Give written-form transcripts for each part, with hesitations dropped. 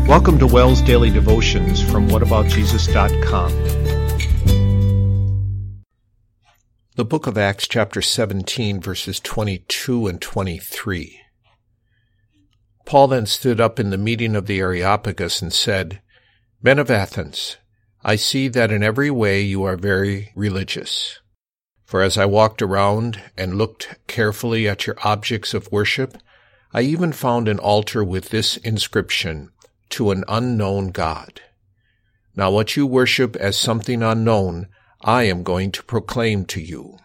Welcome to Wells Daily Devotions from whataboutjesus.com. The book of Acts, chapter 17, verses 22 and 23. Paul then stood up in the meeting of the Areopagus and said, Men of Athens, I see that in every way you are very religious. For as I walked around and looked carefully at your objects of worship, I even found an altar with this inscription, To an unknown God. Now what you worship as something unknown, I am going to proclaim to you.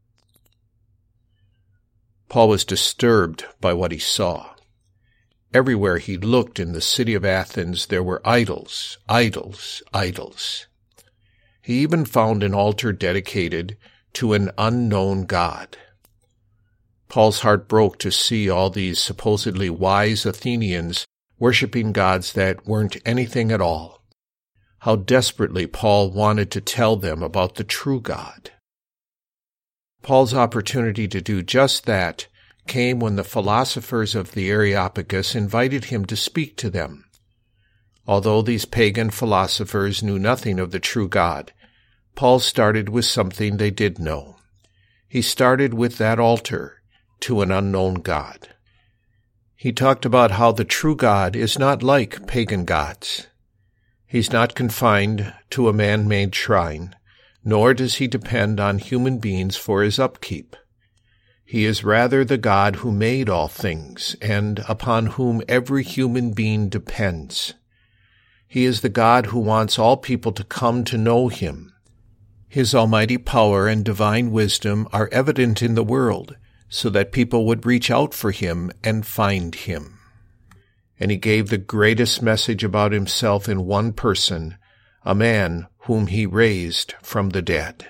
Paul was disturbed by what he saw. Everywhere he looked in the city of Athens, there were idols, idols, idols. He even found an altar dedicated to an unknown God. Paul's heart broke to see all these supposedly wise Athenians worshiping gods that weren't anything at all. How desperately Paul wanted to tell them about the true God. Paul's opportunity to do just that came when the philosophers of the Areopagus invited him to speak to them. Although these pagan philosophers knew nothing of the true God, Paul started with something they did know. He started with that altar to an unknown God. He talked about how the true God is not like pagan gods. He's not confined to a man-made shrine, nor does he depend on human beings for his upkeep. He is rather the God who made all things, and upon whom every human being depends. He is the God who wants all people to come to know him. His almighty power and divine wisdom are evident in the world, so that people would reach out for him and find him. And he gave the greatest message about himself in one person, a man whom he raised from the dead.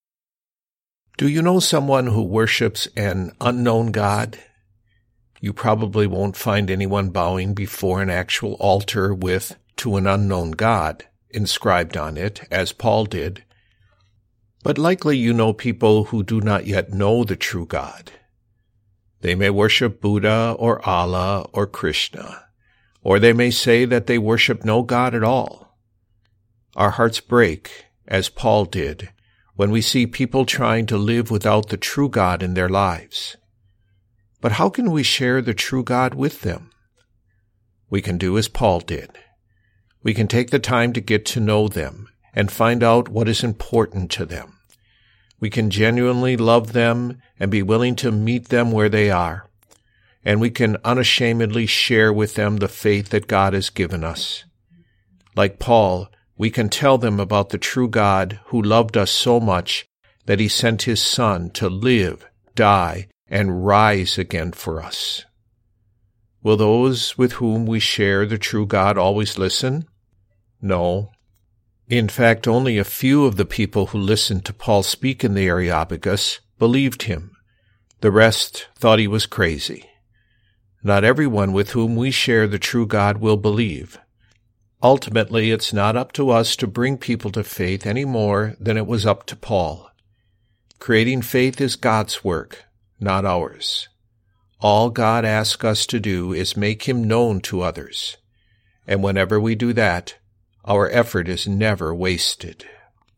Do you know someone who worships an unknown God? You probably won't find anyone bowing before an actual altar with "To an unknown God" inscribed on it, as Paul did. But likely you know people who do not yet know the true God. They may worship Buddha or Allah or Krishna, or they may say that they worship no God at all. Our hearts break, as Paul did, when we see people trying to live without the true God in their lives. But how can we share the true God with them? We can do as Paul did. We can take the time to get to know them and find out what is important to them. We can genuinely love them and be willing to meet them where they are. And we can unashamedly share with them the faith that God has given us. Like Paul, we can tell them about the true God who loved us so much that he sent his Son to live, die, and rise again for us. Will those with whom we share the true God always listen? No. In fact, only a few of the people who listened to Paul speak in the Areopagus believed him. The rest thought he was crazy. Not everyone with whom we share the true God will believe. Ultimately, it's not up to us to bring people to faith any more than it was up to Paul. Creating faith is God's work, not ours. All God asks us to do is make him known to others. And whenever we do that, our effort is never wasted.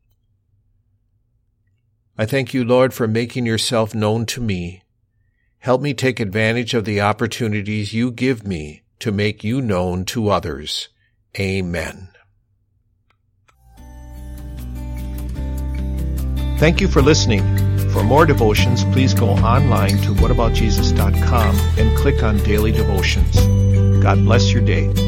I thank you, Lord, for making yourself known to me. Help me take advantage of the opportunities you give me to make you known to others. Amen. Thank you for listening. For more devotions, please go online to whataboutjesus.com and click on Daily Devotions. God bless your day.